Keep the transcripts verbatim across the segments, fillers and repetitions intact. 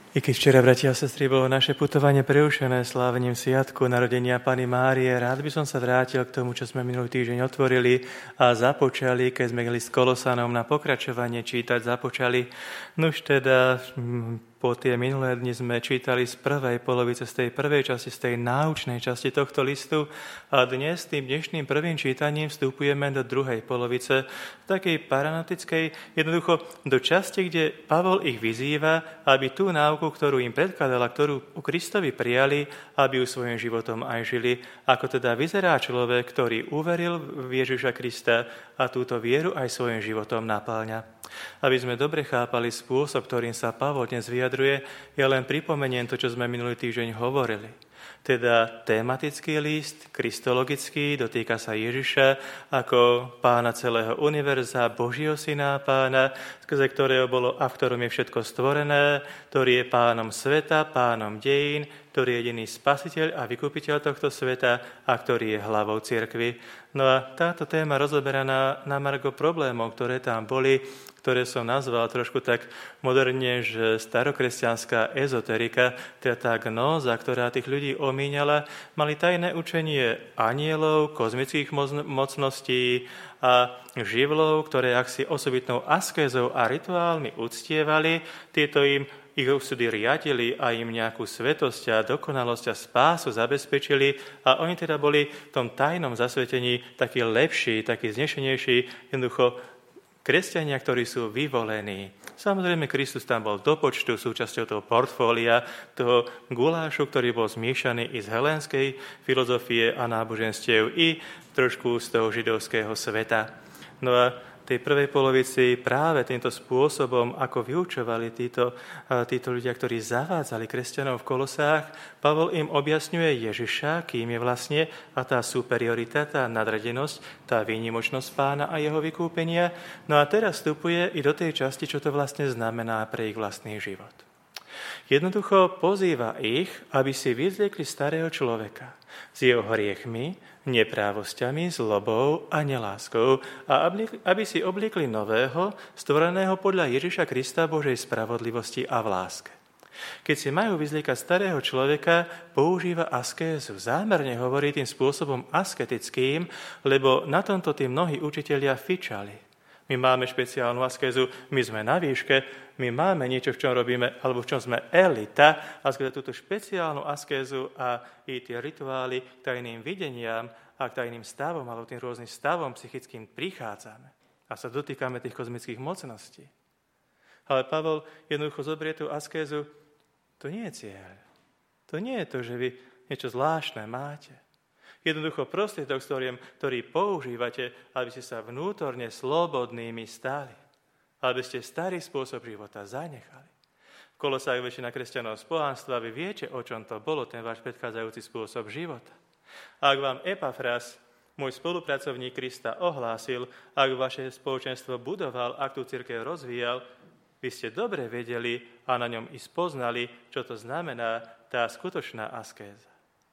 I keď včera, bratia a sestry, bolo naše putovanie prerušené slávením sviatku narodenia Panny Márie, rád by som sa vrátil k tomu, čo sme minulý týždeň otvorili a započali, keď sme mali s Kolosanom na pokračovanie čítať, započali. Nuž teda po tie minulé dni sme čítali z prvej polovice, z tej prvej časti, z tej náučnej časti tohto listu a dnes tým dnešným prvým čítaním vstupujeme do druhej polovice, takej paranatickej, jednoducho do časti, kde Pavol ich vyzýva, aby tú náuku, ktorú im predkladala, ktorú u Kristovi prijali, aby ju svojím životom aj žili. Ako teda vyzerá človek, ktorý uveril v Ježiša Krista a túto vieru aj svojím životom napĺňa. Aby sme dobre chápali spôsob, ktorým sa Pavol dnes vyjadruje, ja len pripomeniem to, čo sme minulý týždeň hovorili. Teda tematický list, kristologický, dotýka sa Ježiša ako pána celého univerza, Božieho syna pána, skrze ktorého bolo a v ktorom je všetko stvorené, ktorý je pánom sveta, pánom dejín, ktorý je jediný spasiteľ a vykupiteľ tohto sveta a ktorý je hlavou cirkvi. No a táto téma rozoberaná na margo problémov, ktoré tam boli, ktoré som nazval trošku tak moderne, že starokresťanská ezoterika, teda tá gnóza, ktorá tých ľudí omíňala, mali tajné učenie anielov, kozmických mocností a živlov, ktoré aksi osobitnou askézou a rituálmi uctievali, tieto im ich úsudy riadili a im nejakú svetosť a dokonalosť a spásu zabezpečili a oni teda boli v tom tajnom zasvetení takí lepší, takí znešenejší, jednoducho kresťania, ktorí sú vyvolení. Samozrejme, Kristus tam bol do počtu súčasťou toho portfólia, toho gulášu, ktorý bol zmiešaný i z helénskej filozofie a náboženstiev, i trošku z toho židovského sveta. No a v tej prvej polovici práve týmto spôsobom, ako vyučovali títo, títo ľudia, ktorí zavádzali kresťanov v Kolosách, Pavol im objasňuje Ježiša, kým je vlastne, a tá superiorita, tá nadradenosť, tá výnimočnosť pána a jeho vykúpenia. No a teraz vstupuje i do tej časti, čo to vlastne znamená pre ich vlastný život. Jednoducho pozýva ich, aby si vyzliekli starého človeka s jeho hriechmi, neprávosťami, zlobou a neláskou a aby si obliekli nového, stvoreného podľa Ježiša Krista, Božej spravodlivosti a v láske. Keď si majú vyzliekať starého človeka, používa askézu. Zámerne hovorí tým spôsobom asketickým, lebo na tomto tí mnohí učitelia fičali. My máme špeciálnu askézu, my sme na výške, my máme niečo, v čom robíme, alebo v čom sme elita, a skrze túto špeciálnu askézu a i tie rituály k tajným videniam a k tajným stavom, alebo tým rôznym stavom psychickým prichádzame a sa dotýkame tých kozmických mocností. Ale Pavol jednoducho zobrie tú askézu, to nie je cieľ. To nie je to, že vy niečo zvláštne máte. Jednoducho prostriedok, ktorý používate, aby ste sa vnútorne slobodnými stali. Aby ste starý spôsob života zanechali. V Kolosách väčšina kresťanov z pohanstva, vy viete, o čom to bolo, ten váš predchádzajúci spôsob života. Ak vám Epafras, môj spolupracovník Krista, ohlásil, ak vaše spoločenstvo budoval, ak tú cirkev rozvíjal, vy ste dobre vedeli a na ňom i spoznali, čo to znamená tá skutočná askéza.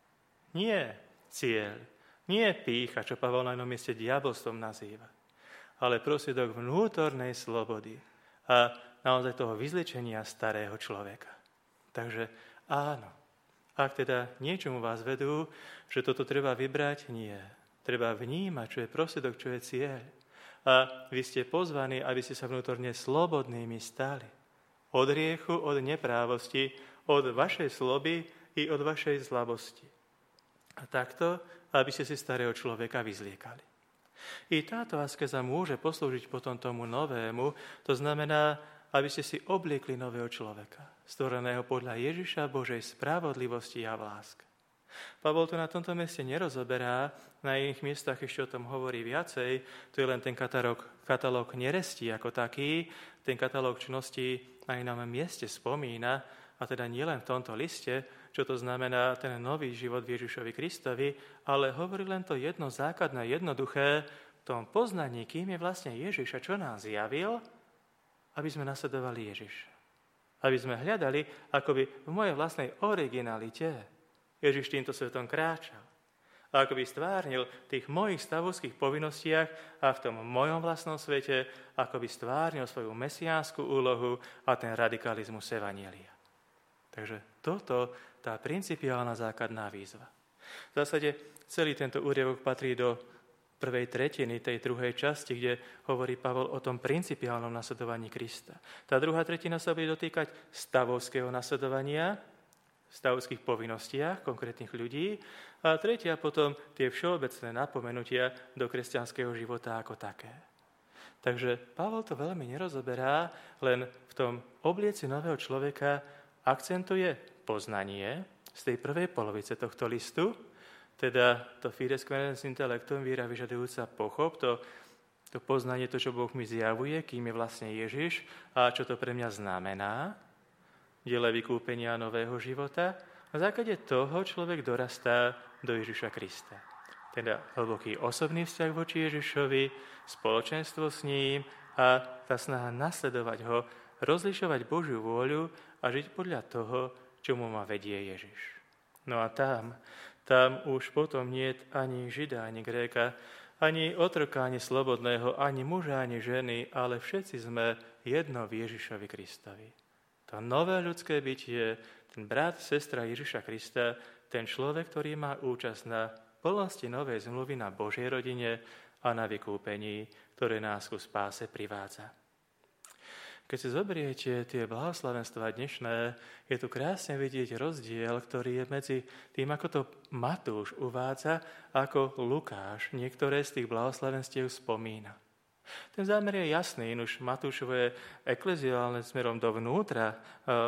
Nie cieľ, nie pýcha, čo Pavol na jednom mieste diabolstvom nazýva, ale prostriedok vnútornej slobody a naozaj toho vyzliečenia starého človeka. Takže áno, ak teda niečomu vás vedú, že toto treba vybrať, nie. Treba vnímať, čo je prostriedok, čo je cieľ. A vy ste pozvaní, aby ste sa vnútorne slobodnými stali. Od hriechu, od neprávosti, od vašej sloby i od vašej slabosti. A takto, aby ste si starého človeka vyzliekali. I táto askeza môže poslúžiť potom tomu novému, to znamená, aby ste si obliekli nového človeka, stvoreného podľa Ježiša, Božej spravodlivosti a v láske. Pavol to na tomto mieste nerozoberá, na iných miestach ešte o tom hovorí viacej, to je len ten katalóg, katalóg nerestí ako taký, ten katalóg čností na inom mieste spomína, a teda nielen v tomto liste, čo to znamená ten nový život v Ježišovi Kristovi, ale hovorí len to jedno základné, jednoduché, v tom poznaní, kým je vlastne Ježiš a čo nám zjavil, aby sme nasledovali Ježiša. Aby sme hľadali, akoby v mojej vlastnej originalite Ježiš týmto svetom kráčal. A akoby stvárnil v tých mojich stavovských povinnostiach a v tom mojom vlastnom svete, akoby stvárnil svoju mesiánsku úlohu a ten radikalizmus evanjelia. Takže toto, tá principiálna základná výzva. V zásade celý tento úryvok patrí do prvej tretiny tej druhej časti, kde hovorí Pavol o tom principiálnom nasledovaní Krista. Tá druhá tretina sa bude dotýkať stavovského nasledovania, stavovských povinnostiach konkrétnych ľudí a tretia potom tie všeobecné napomenutia do kresťanského života ako také. Takže Pavol to veľmi nerozoberá, len v tom oblieci nového človeka akcentuje poznanie z tej prvej polovice tohto listu, teda to fides quaerens intellectum, víra vyžadujúca pochop, to, to poznanie, to, čo Boh mi zjavuje, kým je vlastne Ježiš a čo to pre mňa znamená, diele vykúpenia nového života. Na základe toho človek dorastá do Ježiša Krista. Teda hlboký osobný vzťah voči Ježišovi, spoločenstvo s ním a tá snaha nasledovať ho, rozlišovať Božiu vôľu a žiť podľa toho, čomu ma vedie Ježiš. No a tam, tam už potom niet ani Žida, ani Gréka, ani otroka, ani slobodného, ani muža, ani ženy, ale všetci sme jedno v Ježišovi Kristovi. To nové ľudské bytie, ten brat, sestra Ježiša Krista, ten človek, ktorý má účasť na plnosti novej zmluvy, na Božej rodine a na vykúpení, ktoré nás ku spáse privádza. Keď si zoberiete tie blahoslavenstvá dnešné, je tu krásne vidieť rozdiel, ktorý je medzi tým, ako to Matúš uvádza, ako Lukáš niektoré z tých blahoslavenstiev spomína. Ten zámer je jasný, už Matúšovo je ekleziálne smerom dovnútra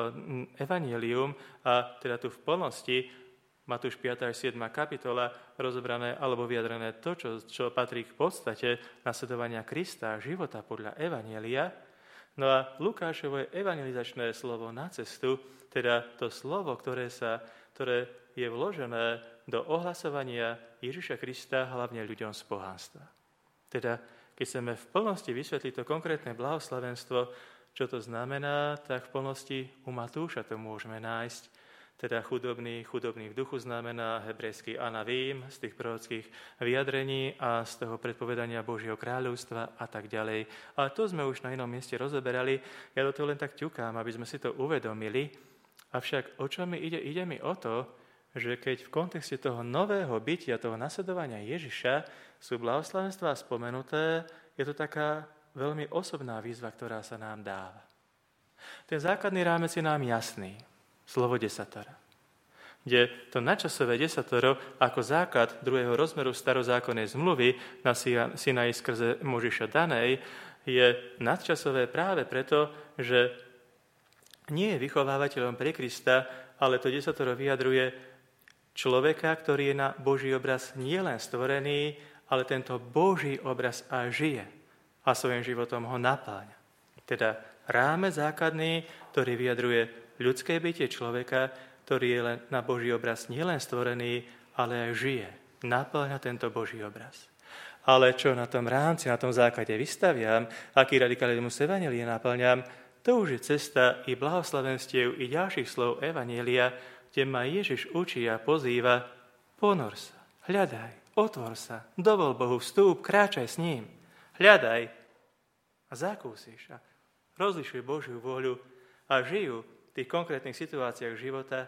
evanjelium a teda tu v plnosti Matúš piata až siedma kapitola rozobrané alebo vyjadrené to, čo, čo patrí k podstate nasledovania Krista, života podľa evanjelia. No a Lukášovo je evangelizačné slovo na cestu, teda to slovo, ktoré, sa, ktoré je vložené do ohlasovania Ježiša Krista hlavne ľuďom z pohanstva. Teda keď chceme v plnosti vysvetliť to konkrétne blahoslavenstvo, čo to znamená, tak v plnosti u Matúša to môžeme nájsť. Teda chudobný, chudobný v duchu znamená hebrejský anavím z tých prorockých vyjadrení a z toho predpovedania Božieho kráľovstva a tak ďalej. Ale to sme už na inom mieste rozoberali. Ja do toho len tak ťukám, aby sme si to uvedomili. Avšak o čo mi ide? Ide mi o to, že keď v kontexte toho nového bytia, toho nasledovania Ježiša sú blahoslavenstvá spomenuté, je to taká veľmi osobná výzva, ktorá sa nám dáva. Ten základný rámec je nám jasný. Slovo desatoro. Kde to nadčasové desatoro ako základ druhého rozmeru starozákonnej zmluvy na Sinaji skrze Možiša danej je nadčasové práve preto, že nie je vychovávateľom pre Krista, ale to desatoro vyjadruje človeka, ktorý je na Boží obraz nielen stvorený, ale tento Boží obraz aj žije a svojím životom ho napáňa. Teda rámec základný, ktorý vyjadruje ľudské bytie človeka, ktorý je len na Boží obraz nielen stvorený, ale aj žije. Napĺňa tento Boží obraz. Ale čo na tom rámci, na tom základe vystaviam, aký radikalizmus evanjelia napĺňam, to už je cesta i blahoslavenstiev, i ďalších slov evanjelia, kde ma Ježiš učí a pozýva: ponor sa, hľadaj, otvor sa, dovol Bohu vstúp, kráčaj s ním. Hľadaj a zakúsiš a rozlišuj Božiu vôľu a žijú v tých konkrétnych situáciách života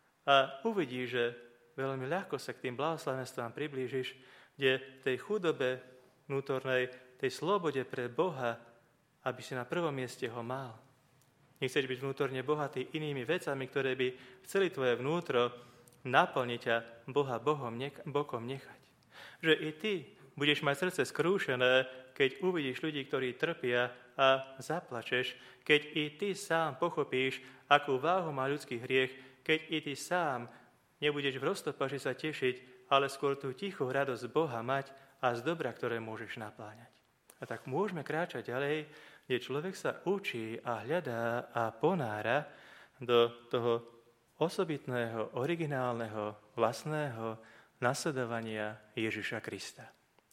a uvidíš, že veľmi ľahko sa k tým blahoslavenstvám priblížiš, kde tej chudobe vnútornej, tej slobode pre Boha, aby si na prvom mieste ho mal. Nechceš byť vnútorne bohatý inými vecami, ktoré by chceli tvoje vnútro naplniť a Boha Bohom, bokom nechať. Že i ty budeš mať srdce skrúšené, keď uvidíš ľudí, ktorí trpia a zaplačeš, keď i ty sám pochopíš, akú váhu má ľudský hriech, keď i ty sám nebudeš v roztopaži sa tešiť, ale skôr tú tichú radosť Boha mať a z dobra, ktoré môžeš napláňať. A tak môžeme kráčať ďalej, kde človek sa učí a hľadá a ponára do toho osobitného, originálneho, vlastného nasledovania Ježiša Krista.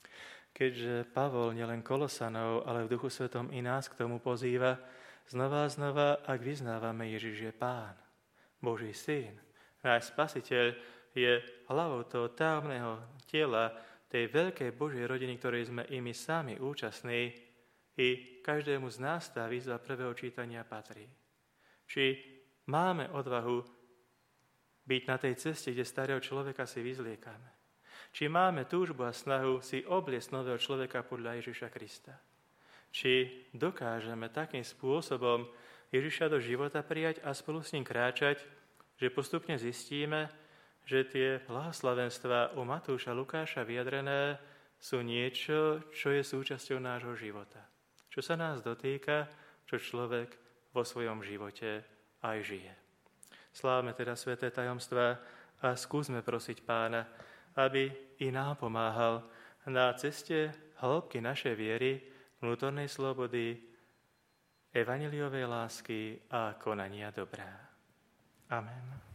Keďže Pavol nielen Kolosanov, ale v Duchu Svetom i nás k tomu pozýva, znova a znova, ak vyznávame, Ježiš je Pán, Boží syn, náš Spasiteľ, je hlavou toho tajomného tela, tej veľkej Božej rodiny, ktorej sme i my sami účastní, i každému z nás tá výzva prvého čítania patrí. Či máme odvahu byť na tej ceste, kde starého človeka si vyzliekame. Či máme túžbu a snahu si obliecť nového človeka podľa Ježiša Krista. Či dokážeme takým spôsobom Ježiša do života prijať a spolu s ním kráčať, že postupne zistíme, že tie blahoslavenstvá u Matúša Lukáša vyjadrené sú niečo, čo je súčasťou nášho života. Čo sa nás dotýka, čo človek vo svojom živote aj žije. Slávme teda sväté tajomstvá a skúsme prosiť Pána, aby i nám pomáhal na ceste hĺbky našej viery, vnútornej slobody, evanjeliovej lásky a konania dobrá. Amen.